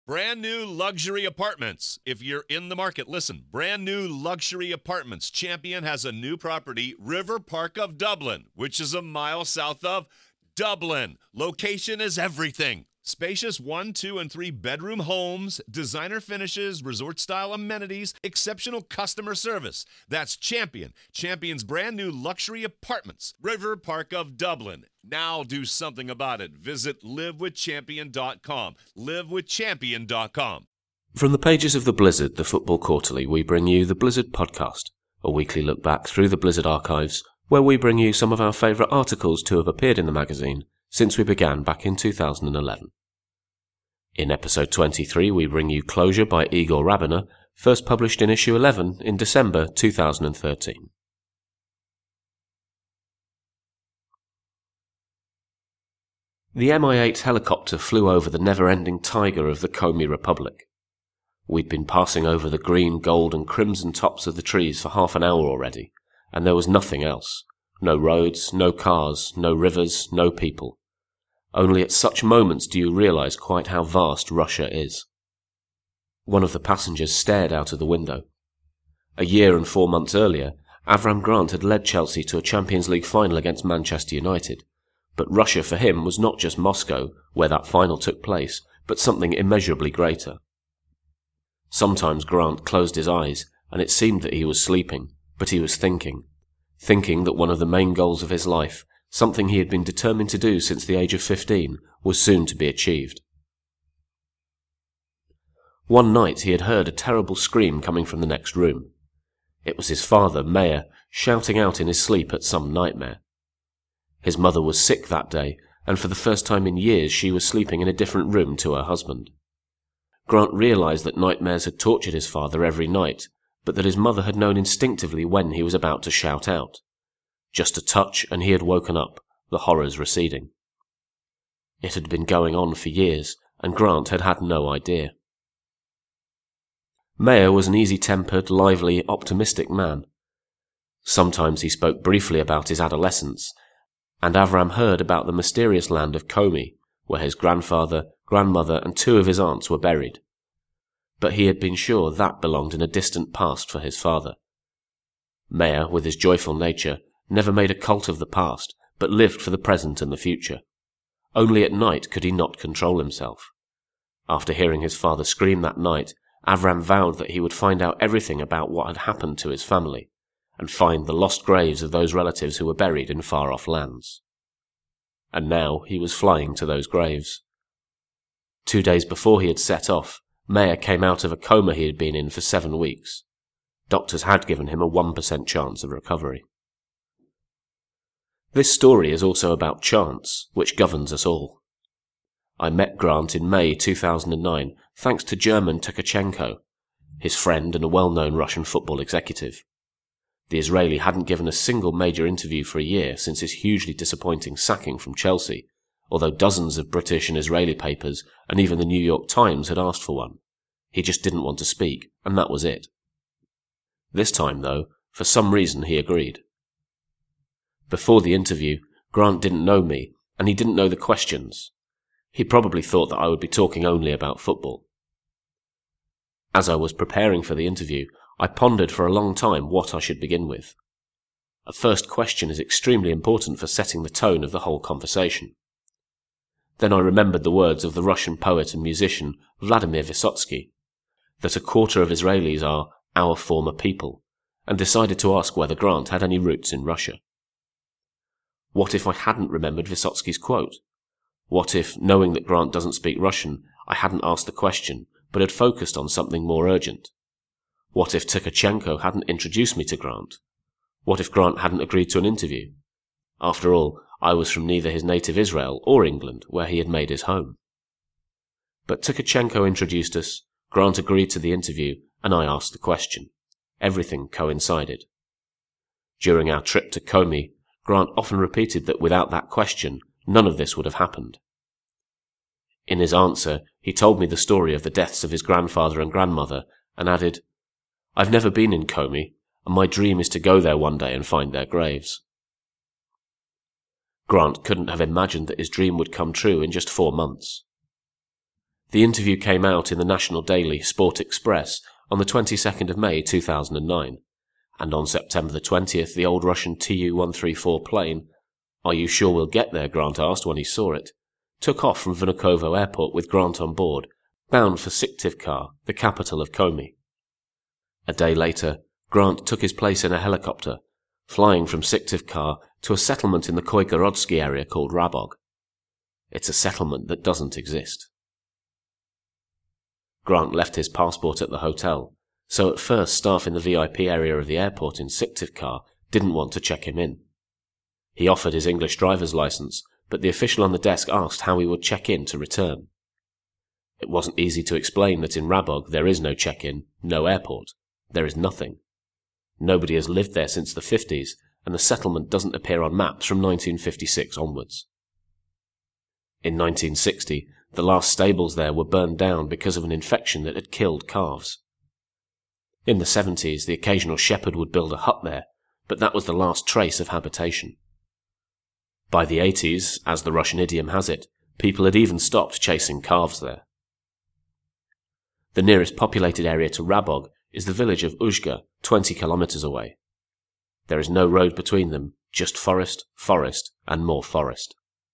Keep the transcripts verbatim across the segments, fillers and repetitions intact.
Brand new luxury apartments. If you're in the market, listen. Brand new luxury apartments. Champion has a new property, River Park of Dublin, which is a mile south of Dublin. Location is everything. Spacious one, two, and three bedroom homes, designer finishes, resort-style amenities, exceptional customer service. That's Champion. Champion's brand new luxury apartments, River Park of Dublin. Now do something about it. Visit live with champion dot com. live with champion dot com. From the pages of The Blizzard, the Football Quarterly, we bring you the Blizzard Podcast, a weekly look back through the Blizzard archives, where we bring you some of our favourite articles to have appeared in the magazine since we began back in two thousand eleven. In episode twenty-three, we bring you Closure by Igor Rabiner, first published in issue eleven in December two thousand thirteen. The M I eight helicopter flew over the never-ending tiger of the Komi Republic. We'd been passing over the green, gold and crimson tops of the trees for half an hour already, and there was nothing else. No roads, no cars, no rivers, no people. Only at such moments do you realise quite how vast Russia is. One of the passengers stared out of the window. A year and four months earlier, Avram Grant had led Chelsea to a Champions League final against Manchester United. But Russia for him was not just Moscow, where that final took place, but something immeasurably greater. Sometimes Grant closed his eyes, and it seemed that he was sleeping, but he was thinking. Thinking that one of the main goals of his life, something he had been determined to do since the age of fifteen, was soon to be achieved. One night he had heard a terrible scream coming from the next room. It was his father, Meir, shouting out in his sleep at some nightmare. His mother was sick that day, and for the first time in years she was sleeping in a different room to her husband. Grant realised that nightmares had tortured his father every night, but that his mother had known instinctively when he was about to shout out. Just a touch and he had woken up, the horrors receding. It had been going on for years, and Grant had had no idea. Meir was an easy-tempered, lively, optimistic man. Sometimes he spoke briefly about his adolescence, and Avram heard about the mysterious land of Komi, where his grandfather, grandmother, and two of his aunts were buried. But he had been sure that belonged in a distant past for his father. Meir, with his joyful nature, never made a cult of the past, but lived for the present and the future. Only at night could he not control himself. After hearing his father scream that night, Avram vowed that he would find out everything about what had happened to his family, and find the lost graves of those relatives who were buried in far-off lands. And now he was flying to those graves. Two days before he had set off, Meir came out of a coma he had been in for seven weeks. Doctors had given him a one percent chance of recovery. This story is also about chance, which governs us all. I met Grant in May two thousand nine, thanks to German Tkachenko, his friend and a well-known Russian football executive. The Israeli hadn't given a single major interview for a year since his hugely disappointing sacking from Chelsea, although dozens of British and Israeli papers and even the New York Times had asked for one. He just didn't want to speak, and that was it. This time, though, for some reason he agreed. Before the interview, Grant didn't know me, and he didn't know the questions. He probably thought that I would be talking only about football. As I was preparing for the interview, I pondered for a long time what I should begin with. A first question is extremely important for setting the tone of the whole conversation. Then I remembered the words of the Russian poet and musician Vladimir Vysotsky, that a quarter of Israelis are our former people, and decided to ask whether Grant had any roots in Russia. What if I hadn't remembered Vysotsky's quote? What if, knowing that Grant doesn't speak Russian, I hadn't asked the question, but had focused on something more urgent? What if Tkachenko hadn't introduced me to Grant? What if Grant hadn't agreed to an interview? After all, I was from neither his native Israel or England, where he had made his home. But Tkachenko introduced us, Grant agreed to the interview, and I asked the question. Everything coincided. During our trip to Komi, Grant often repeated that without that question, none of this would have happened. In his answer, he told me the story of the deaths of his grandfather and grandmother, and added, "I've never been in Komi, and my dream is to go there one day and find their graves." Grant couldn't have imagined that his dream would come true in just four months. The interview came out in the national daily Sport Express on the twenty-second of May two thousand nine, and on September the twentieth the old Russian Tu one thirty-four plane, "Are you sure we'll get there?" Grant asked when he saw it, took off from Vnukovo Airport with Grant on board, bound for Syktyvkar, the capital of Komi. A day later, Grant took his place in a helicopter, flying from Syktyvkar to a settlement in the Koygorodsky area called Rabog. It's a settlement that doesn't exist. Grant left his passport at the hotel, so at first staff in the V I P area of the airport in Syktyvkar didn't want to check him in. He offered his English driver's license, but the official on the desk asked how he would check in to return. It wasn't easy to explain that in Rabog there is no check-in, no airport. There is nothing. Nobody has lived there since the fifties, and the settlement doesn't appear on maps from nineteen fifty-six onwards. In nineteen sixty, the last stables there were burned down because of an infection that had killed calves. In the seventies, the occasional shepherd would build a hut there, but that was the last trace of habitation. By the eighties, as the Russian idiom has it, people had even stopped chasing calves there. The nearest populated area to Rabog is the village of Uzhga, twenty kilometres away. There is no road between them, just forest, forest, and more forest.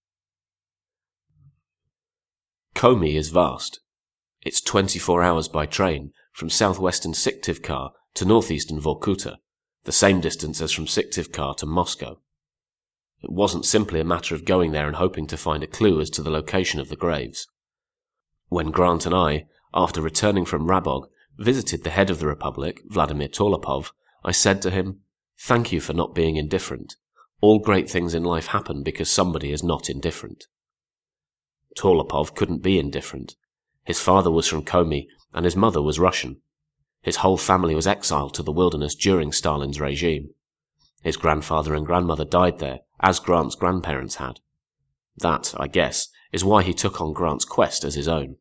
Komi is vast. It's twenty-four hours by train from southwestern Syktyvkar to northeastern Vorkuta, the same distance as from Syktyvkar to Moscow. It wasn't simply a matter of going there and hoping to find a clue as to the location of the graves. When Grant and I, after returning from Rabog, visited the head of the Republic, Vladimir Torlopov, I said to him, "Thank you for not being indifferent. All great things in life happen because somebody is not indifferent." Torlopov couldn't be indifferent. His father was from Komi, and his mother was Russian. His whole family was exiled to the wilderness during Stalin's regime. His grandfather and grandmother died there, as Grant's grandparents had. That, I guess, is why he took on Grant's quest as his own.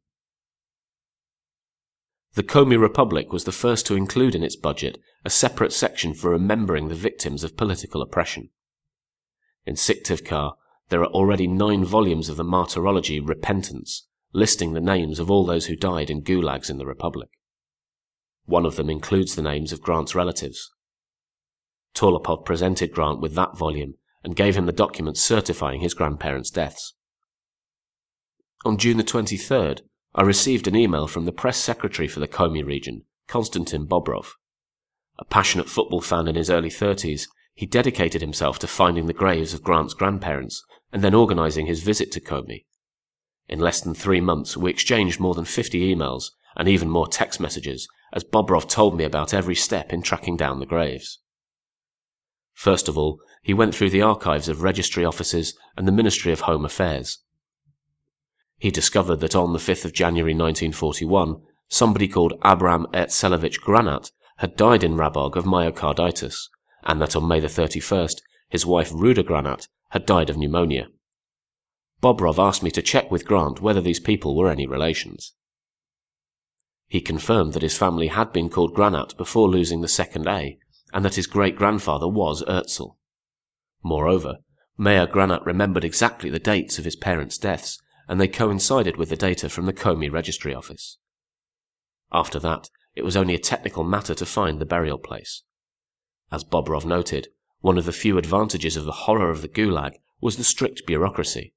The Komi Republic was the first to include in its budget a separate section for remembering the victims of political oppression. In Syktyvkar, there are already nine volumes of the martyrology Repentance, listing the names of all those who died in gulags in the Republic. One of them includes the names of Grant's relatives. Torlopov presented Grant with that volume and gave him the documents certifying his grandparents' deaths. On June the twenty-third, I received an email from the press secretary for the Komi region, Konstantin Bobrov. A passionate football fan in his early thirties, he dedicated himself to finding the graves of Grant's grandparents and then organising his visit to Komi. In less than three months, we exchanged more than fifty emails and even more text messages as Bobrov told me about every step in tracking down the graves. First of all, he went through the archives of registry offices and the Ministry of Home Affairs. He discovered that on the fifth of January nineteen forty-one, somebody called Abram Ertselevich Granat had died in Rabog of myocarditis, and that on May the thirty-first, his wife Ruda Granat had died of pneumonia. Bobrov asked me to check with Grant whether these people were any relations. He confirmed that his family had been called Granat before losing the second A, and that his great-grandfather was Ertzel. Moreover, Mayor Granat remembered exactly the dates of his parents' deaths, and they coincided with the data from the Komi Registry Office. After that, it was only a technical matter to find the burial place. As Bobrov noted, one of the few advantages of the horror of the Gulag was the strict bureaucracy.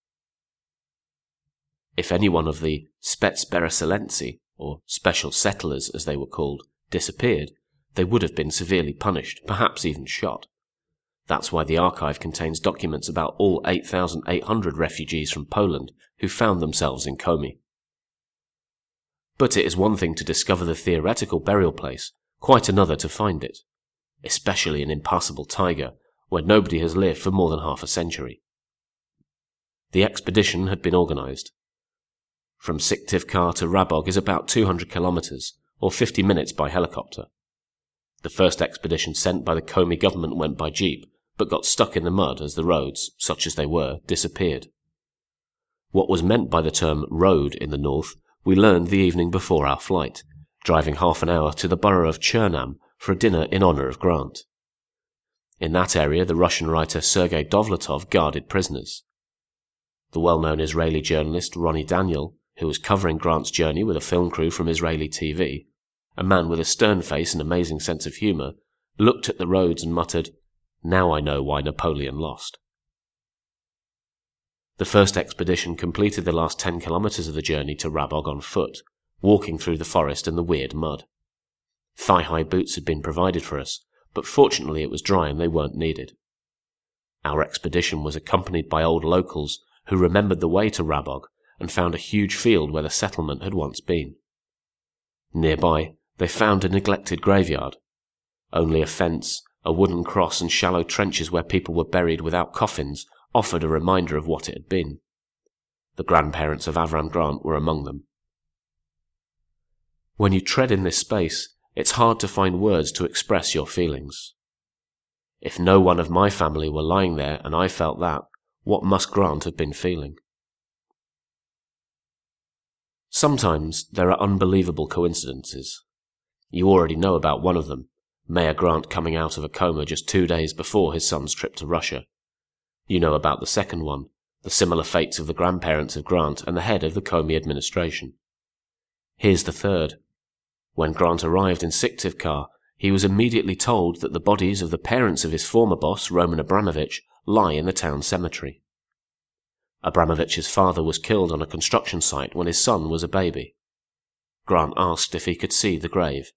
If any one of the Spetspereselency, or special settlers as they were called, disappeared, they would have been severely punished, perhaps even shot. That's why the archive contains documents about all eight thousand eight hundred refugees from Poland who found themselves in Komi. But it is one thing to discover the theoretical burial place, quite another to find it, especially in impassable taiga, where nobody has lived for more than half a century. The expedition had been organised. From Syktyvkar to Rabog is about two hundred kilometres, or fifty minutes by helicopter. The first expedition sent by the Komi government went by jeep, but got stuck in the mud as the roads, such as they were, disappeared. What was meant by the term road in the north we learned the evening before our flight, driving half an hour to the borough of Chernam for a dinner in honour of Grant. In that area the Russian writer Sergei Dovlatov guarded prisoners. The well-known Israeli journalist Ronnie Daniel, who was covering Grant's journey with a film crew from Israeli T V, a man with a stern face and amazing sense of humour, looked at the roads and muttered, "Now I know why Napoleon lost." The first expedition completed the last ten kilometres of the journey to Rabog on foot, walking through the forest and the weird mud. Thigh-high boots had been provided for us, but fortunately it was dry and they weren't needed. Our expedition was accompanied by old locals who remembered the way to Rabog and found a huge field where the settlement had once been. Nearby, they found a neglected graveyard. Only a fence, a wooden cross and shallow trenches where people were buried without coffins offered a reminder of what it had been. The grandparents of Avram Grant were among them. When you tread in this space, it's hard to find words to express your feelings. If no one of my family were lying there and I felt that, what must Grant have been feeling? Sometimes there are unbelievable coincidences. You already know about one of them, Mayor Grant coming out of a coma just two days before his son's trip to Russia. You know about the second one, the similar fates of the grandparents of Grant and the head of the Comey administration. Here's the third. When Grant arrived in Syktyvkar, he was immediately told that the bodies of the parents of his former boss, Roman Abramovich, lie in the town cemetery. Abramovich's father was killed on a construction site when his son was a baby. Grant asked if he could see the grave.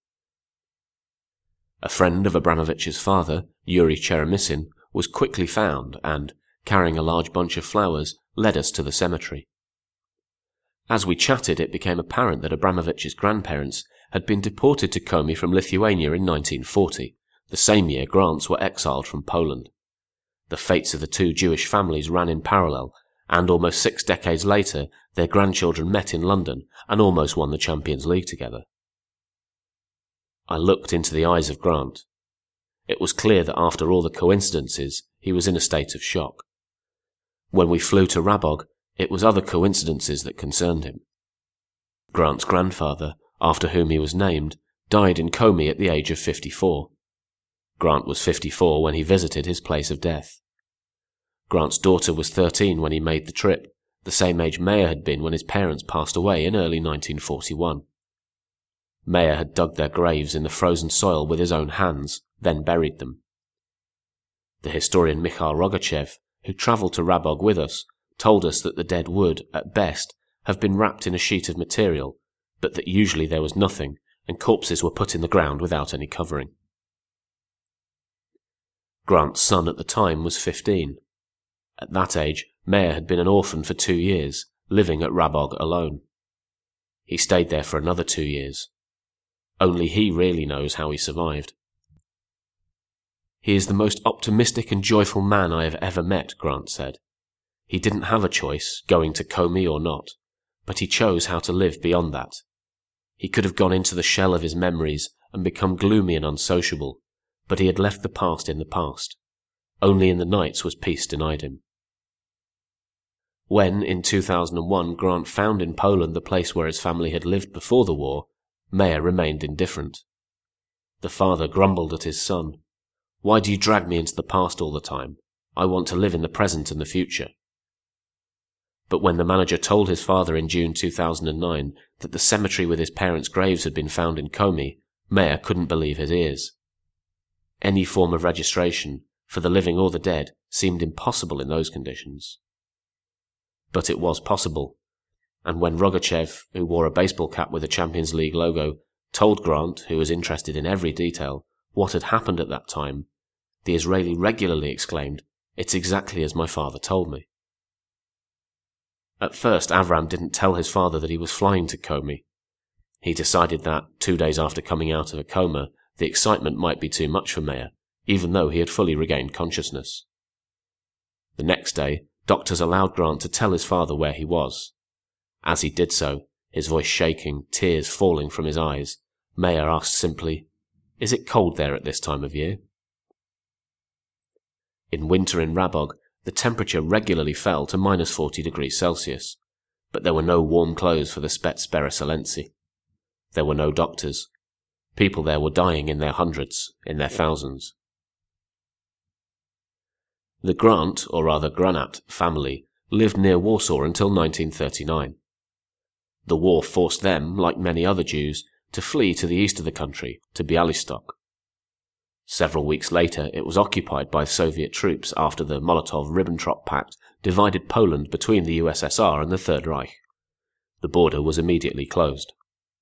A friend of Abramovich's father, Yuri Cheremisin, was quickly found and, carrying a large bunch of flowers, led us to the cemetery. As we chatted, it became apparent that Abramovich's grandparents had been deported to Komi from Lithuania in nineteen forty, the same year Grant's were exiled from Poland. The fates of the two Jewish families ran in parallel, and almost six decades later, their grandchildren met in London and almost won the Champions League together. I looked into the eyes of Grant. It was clear that after all the coincidences, he was in a state of shock. When we flew to Rabog, it was other coincidences that concerned him. Grant's grandfather, after whom he was named, died in Komi at the age of fifty-four. Grant was fifty-four when he visited his place of death. Grant's daughter was thirteen when he made the trip, the same age Meyer had been when his parents passed away in early nineteen forty-one. Meyer had dug their graves in the frozen soil with his own hands, then buried them. The historian Mikhail Rogachev, who travelled to Rabog with us, told us that the dead would, at best, have been wrapped in a sheet of material, but that usually there was nothing, and corpses were put in the ground without any covering. Grant's son at the time was fifteen. At that age, Meyer had been an orphan for two years, living at Rabog alone. He stayed there for another two years. Only he really knows how he survived. "He is the most optimistic and joyful man I have ever met," Grant said. "He didn't have a choice, going to Komi or not, but he chose how to live beyond that. He could have gone into the shell of his memories and become gloomy and unsociable, but he had left the past in the past. Only in the nights was peace denied him." When, in two thousand one, Grant found in Poland the place where his family had lived before the war, Meyer remained indifferent. The father grumbled at his son. "Why do you drag me into the past all the time? I want to live in the present and the future." But when the manager told his father in June two thousand nine that the cemetery with his parents' graves had been found in Komi, Meyer couldn't believe his ears. Any form of registration, for the living or the dead, seemed impossible in those conditions. But it was possible, and when Rogachev, who wore a baseball cap with a Champions League logo, told Grant, who was interested in every detail, what had happened at that time, the Israeli regularly exclaimed, "It's exactly as my father told me." At first, Avram didn't tell his father that he was flying to Komi. He decided that, two days after coming out of a coma, the excitement might be too much for Meyer, even though he had fully regained consciousness. The next day, doctors allowed Grant to tell his father where he was. As he did so, his voice shaking, tears falling from his eyes, Meyer asked simply, "Is it cold there at this time of year?" In winter in Rabog, the temperature regularly fell to minus forty degrees Celsius, but there were no warm clothes for the Spets Peresalensi. There were no doctors. People there were dying in their hundreds, in their thousands. The Grant, or rather Granat, family lived near Warsaw until nineteen thirty-nine. The war forced them, like many other Jews, to flee to the east of the country, to Bialystok. Several weeks later, it was occupied by Soviet troops after the Molotov-Ribbentrop Pact divided Poland between the U S S R and the Third Reich. The border was immediately closed.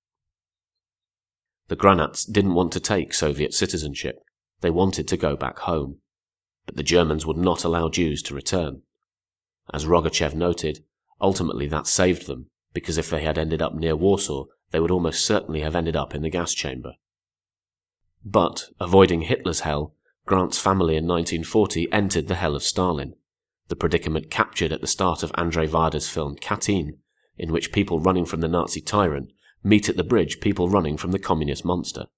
The Granats didn't want to take Soviet citizenship. They wanted to go back home. But the Germans would not allow Jews to return. As Rogachev noted, ultimately that saved them, because if they had ended up near Warsaw, they would almost certainly have ended up in the gas chamber. But, avoiding Hitler's hell, Grant's family in nineteen forty entered the hell of Stalin, the predicament captured at the start of Andrzej Wada's film Katyn, in which people running from the Nazi tyrant meet at the bridge people running from the communist monster.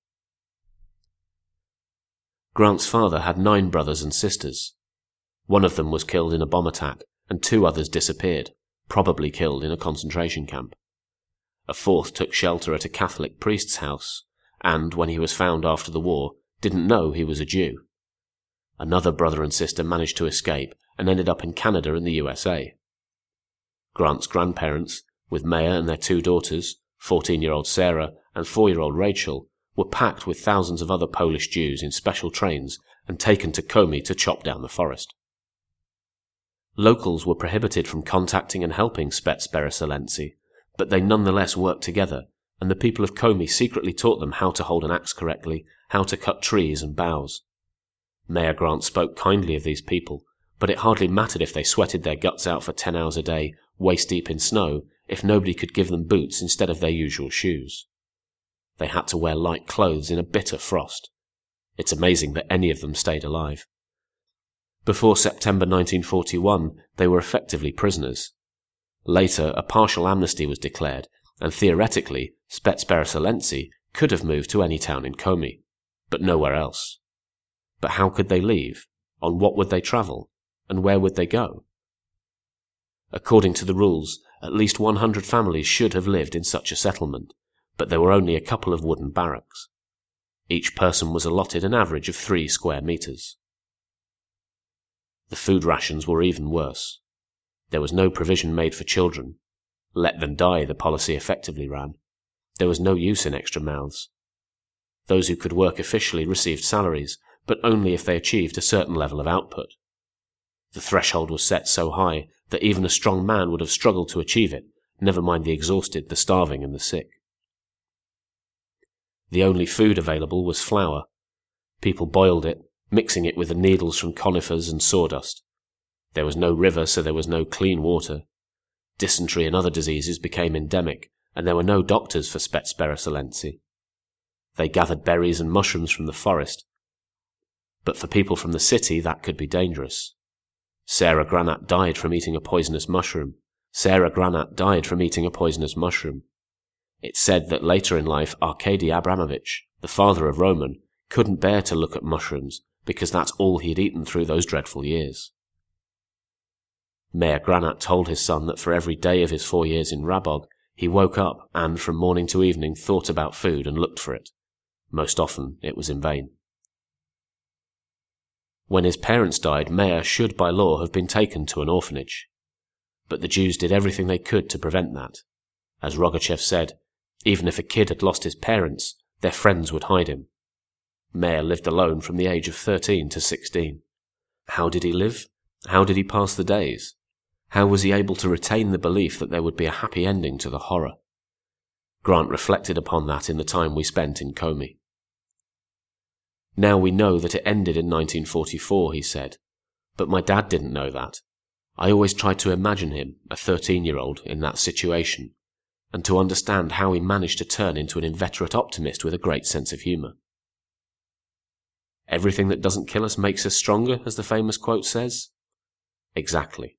Grant's father had nine brothers and sisters. One of them was killed in a bomb attack, and two others disappeared, probably killed in a concentration camp. A fourth took shelter at a Catholic priest's house, and, when he was found after the war, didn't know he was a Jew. Another brother and sister managed to escape and ended up in Canada and the U S A. Grant's grandparents, with Meyer and their two daughters, fourteen-year-old Sarah and four-year-old Rachel, were packed with thousands of other Polish Jews in special trains and taken to Komi to chop down the forest. Locals were prohibited from contacting and helping Spetspereselenci, but they nonetheless worked together, and the people of Komi secretly taught them how to hold an axe correctly, how to cut trees and boughs. Mayor Grant spoke kindly of these people, but it hardly mattered if they sweated their guts out for ten hours a day, waist-deep in snow, if nobody could give them boots instead of their usual shoes. They had to wear light clothes in a bitter frost. It's amazing that any of them stayed alive. Before September nineteen forty-one, they were effectively prisoners. Later, a partial amnesty was declared, and theoretically, Spetspereselenci could have moved to any town in Komi, but nowhere else. But how could they leave? On what would they travel? And where would they go? According to the rules, at least one hundred families should have lived in such a settlement, but there were only a couple of wooden barracks. Each person was allotted an average of three square meters. The food rations were even worse. There was no provision made for children. Let them die, the policy effectively ran. There was no use in extra mouths. Those who could work officially received salaries, but only if they achieved a certain level of output. The threshold was set so high that even a strong man would have struggled to achieve it, never mind the exhausted, the starving and the sick. The only food available was flour. People boiled it, mixing it with the needles from conifers and sawdust. There was no river, so there was no clean water. Dysentery and other diseases became endemic, and there were no doctors for Spetspereselenci. They gathered berries and mushrooms from the forest. But for people from the city, that could be dangerous. Sarah Granat died from eating a poisonous mushroom. Sarah Granat died from eating a poisonous mushroom. It's said that later in life, Arkady Abramovich, the father of Roman, couldn't bear to look at mushrooms because that's all he'd eaten through those dreadful years. Mayor Granat told his son that for every day of his four years in Rabog, he woke up and from morning to evening thought about food and looked for it. Most often, it was in vain. When his parents died, Meir should by law have been taken to an orphanage. But the Jews did everything they could to prevent that. As Rogachev said, even if a kid had lost his parents, their friends would hide him. Meir lived alone from the age of thirteen to sixteen. How did he live? How did he pass the days? How was he able to retain the belief that there would be a happy ending to the horror? Grant reflected upon that in the time we spent in Komi. Now we know that it ended in nineteen forty-four, he said, but my dad didn't know that. I always tried to imagine him, a thirteen-year-old, in that situation, and to understand how he managed to turn into an inveterate optimist with a great sense of humour. Everything that doesn't kill us makes us stronger, as the famous quote says? Exactly.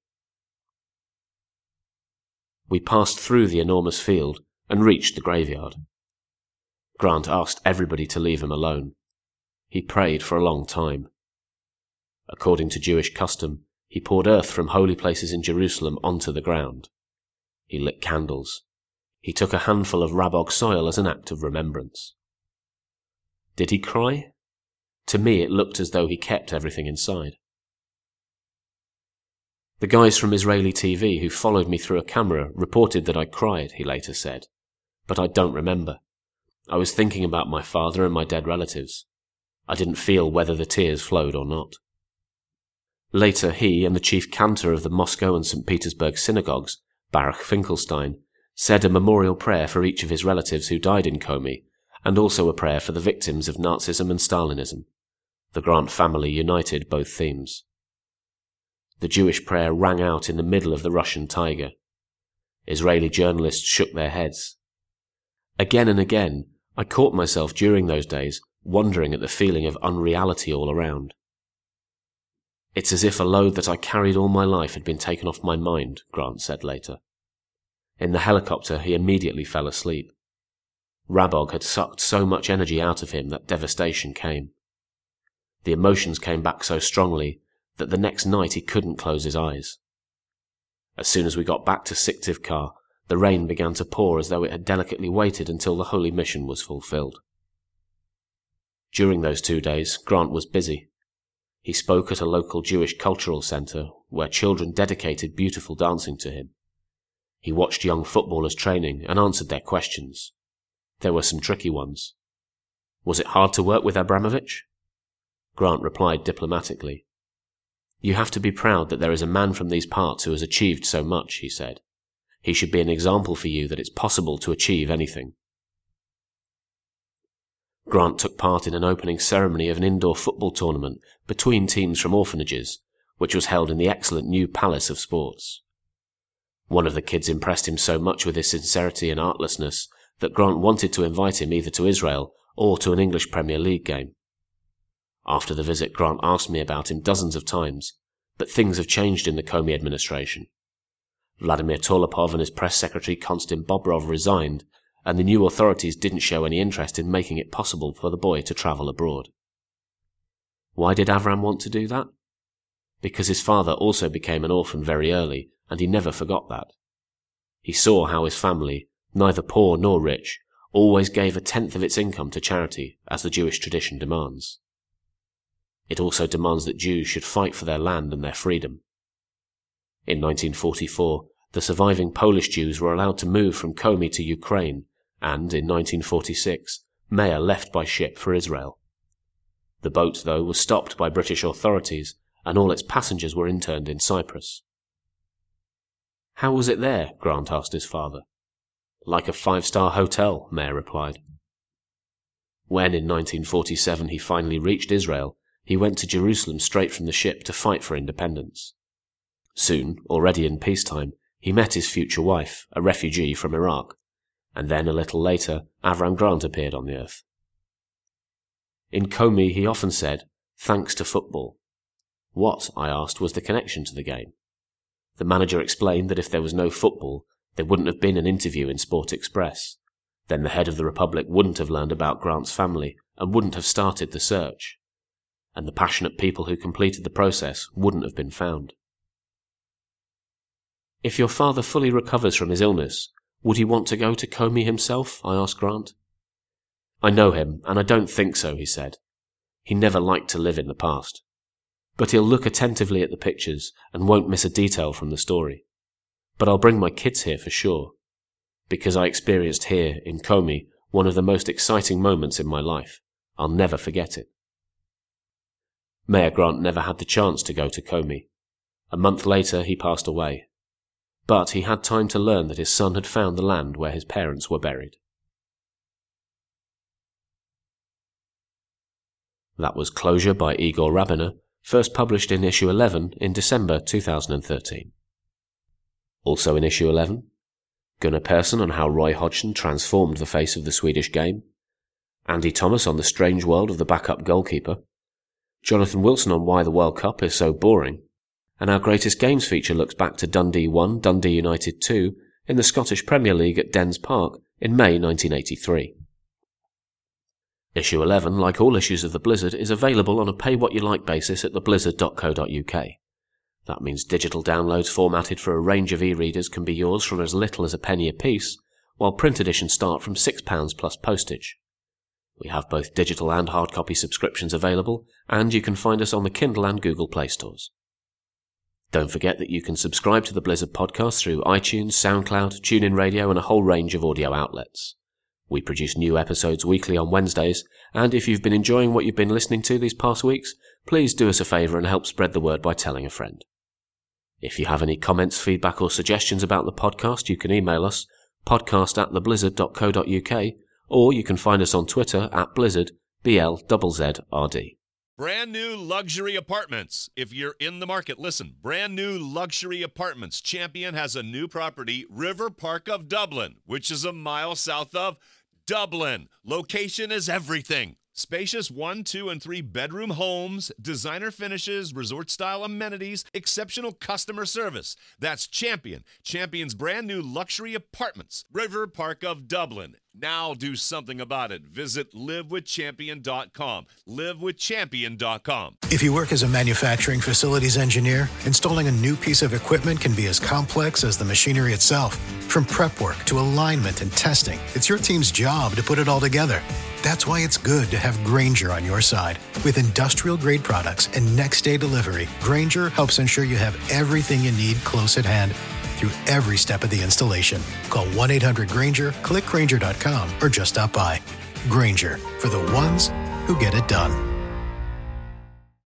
We passed through the enormous field and reached the graveyard. Grant asked everybody to leave him alone. He prayed for a long time. According to Jewish custom, he poured earth from holy places in Jerusalem onto the ground. He lit candles. He took a handful of Rabog soil as an act of remembrance. Did he cry? To me it looked as though he kept everything inside. The guys from Israeli T V who followed me through a camera reported that I cried, he later said. But I don't remember. I was thinking about my father and my dead relatives. I didn't feel whether the tears flowed or not. Later, he and the chief cantor of the Moscow and Saint Petersburg synagogues, Baruch Finkelstein, said a memorial prayer for each of his relatives who died in Komi, and also a prayer for the victims of Nazism and Stalinism. The Grant family united both themes. The Jewish prayer rang out in the middle of the Russian Taiga. Israeli journalists shook their heads. Again and again, I caught myself during those days wondering at the feeling of unreality all around. It's as if a load that I carried all my life had been taken off my mind, Grant said later. In the helicopter, he immediately fell asleep. Rabog had sucked so much energy out of him that devastation came. The emotions came back so strongly that the next night he couldn't close his eyes. As soon as we got back to Syktyvkar, the rain began to pour as though it had delicately waited until the holy mission was fulfilled. During those two days, Grant was busy. He spoke at a local Jewish cultural centre where children dedicated beautiful dancing to him. He watched young footballers training and answered their questions. There were some tricky ones. Was it hard to work with Abramovich? Grant replied diplomatically. You have to be proud that there is a man from these parts who has achieved so much, he said. He should be an example for you that it's possible to achieve anything. Grant took part in an opening ceremony of an indoor football tournament between teams from orphanages, which was held in the excellent new Palace of Sports. One of the kids impressed him so much with his sincerity and artlessness that Grant wanted to invite him either to Israel or to an English Premier League game. After the visit, Grant asked me about him dozens of times, but things have changed in the Comey administration. Vladimir Torlopov and his press secretary Konstantin Bobrov resigned, and the new authorities didn't show any interest in making it possible for the boy to travel abroad. Why did Avram want to do that? Because his father also became an orphan very early, and he never forgot that. He saw how his family, neither poor nor rich, always gave a tenth of its income to charity, as the Jewish tradition demands. It also demands that Jews should fight for their land and their freedom. In nineteen forty-four, the surviving Polish Jews were allowed to move from Komi to Ukraine, and in nineteen forty-six, Meir left by ship for Israel. The boat, though, was stopped by British authorities, and all its passengers were interned in Cyprus. How was it there? Grant asked his father. Like a five-star hotel, Meir replied. When in nineteen forty-seven he finally reached Israel, he went to Jerusalem straight from the ship to fight for independence. Soon, already in peacetime, he met his future wife, a refugee from Iraq, and then a little later, Avram Grant appeared on the earth. In Komi, he often said, "Thanks to football." What, I asked, was the connection to the game? The manager explained that if there was no football, there wouldn't have been an interview in Sport Express. Then the head of the Republic wouldn't have learned about Grant's family and wouldn't have started the search. And the passionate people who completed the process wouldn't have been found. If your father fully recovers from his illness, would he want to go to Komi himself? I asked Grant. I know him, and I don't think so, he said. He never liked to live in the past. But he'll look attentively at the pictures and won't miss a detail from the story. But I'll bring my kids here for sure, because I experienced here, in Komi, one of the most exciting moments in my life. I'll never forget it. Meir Grant never had the chance to go to Komi. A month later he passed away. But he had time to learn that his son had found the land where his parents were buried. That was Closure by Igor Rabiner, first published in issue eleven in December two thousand thirteen. Also in issue eleven, Gunnar Persson on how Roy Hodgson transformed the face of the Swedish game, Andy Thomas on the strange world of the backup goalkeeper, Jonathan Wilson on why the World Cup is so boring, and our Greatest Games feature looks back to Dundee one, Dundee United two in the Scottish Premier League at Dens Park in May nineteen eighty-three. Issue eleven, like all issues of The Blizzard, is available on a pay-what-you-like basis at the blizzard dot co dot uk. That means digital downloads formatted for a range of e-readers can be yours from as little as a penny apiece, while print editions start from six pounds plus postage. We have both digital and hard copy subscriptions available, and you can find us on the Kindle and Google Play stores. Don't forget that you can subscribe to the Blizzard podcast through iTunes, SoundCloud, TuneIn Radio, and a whole range of audio outlets. We produce new episodes weekly on Wednesdays, and if you've been enjoying what you've been listening to these past weeks, please do us a favour and help spread the word by telling a friend. If you have any comments, feedback, or suggestions about the podcast, you can email us, podcast at theblizzard dot co dot uk, or you can find us on Twitter at Blizzard, B L Z Z R D. Brand new luxury apartments. If you're in the market, listen. Brand new luxury apartments. Champion has a new property, River Park of Dublin, which is a mile south of Dublin. Location is everything. Spacious one, two, and three bedroom homes, designer finishes, resort-style amenities, exceptional customer service. That's Champion. Champion's brand new luxury apartments, River Park of Dublin. Now do something about it. Visit live with champion dot com. live with champion dot com. If you work as a manufacturing facilities engineer, installing a new piece of equipment can be as complex as the machinery itself. From prep work to alignment and testing, it's your team's job to put it all together. That's why it's good to have Grainger on your side. With industrial-grade products and next-day delivery, Grainger helps ensure you have everything you need close at hand through every step of the installation. Call one eight hundred Grainger, click Grainger dot com, or just stop by. Grainger, for the ones who get it done.